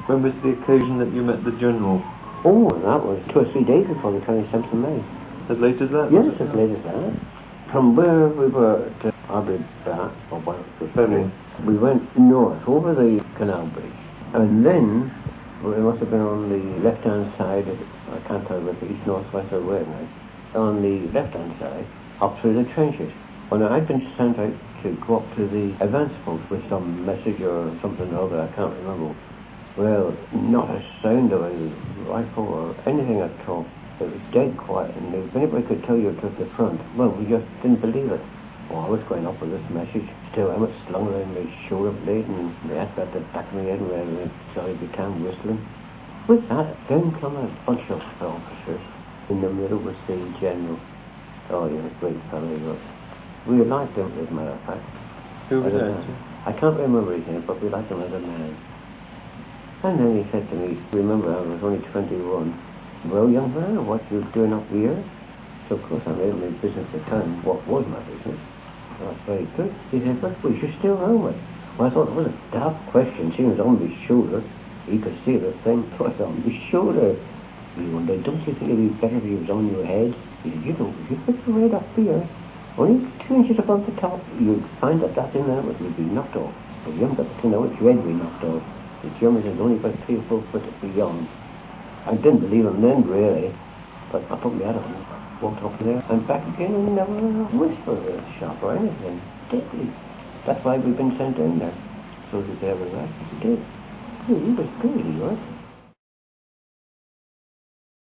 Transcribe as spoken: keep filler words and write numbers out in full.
When was the occasion that you met the General? Oh, that was two or three days before the twenty-seventh of May. As late as that? Yes, as late as that. From where we were at Arbidba, or what it was, we went north over the canal bridge, and then well, it must have been on the left-hand side. I can't tell whether east, north, west, or where now. On the left-hand side, up through the trenches. When I'd been sent out to go up to the advance post with some message or something or other, I can't remember. Well, not a sound of a rifle or anything at all. It was dead quiet, and if anybody could tell you it was the front, well, we just didn't believe it. Well, I was going up with this message, still helmet slung around my shoulder blade, and the hat at the back of my head where the sorry became whistling. With that, then come a bunch of officers. In the middle was the General. Oh, he was a great fellow, he was. We liked him, as a matter of fact. Who was that? I can't remember his name, but we liked him as a man. And then he said to me, remember, I was only twenty-one. Well, young man, what you doing up here? So, of course, I made my business at the time. What was my business? That's very good. He said, but was you still home? Well, I thought it was a daft question. She was on my shoulder. He could see the thing. So I was on my shoulder. He wondered, don't you think it would be better if he was on your head? He said, you know, if you put your head up here, only two inches above the top, you'd find that that in there would be knocked off. But you haven't got to know it's your head be knocked off. The Germans is only about three or four foot beyond. I didn't believe him then, really, but I put my head on, walked up there, and back again, and never a whisper of a shot or anything. Deadly. That's why we've been sent in there, so that they have a right. He did. He was good, he was.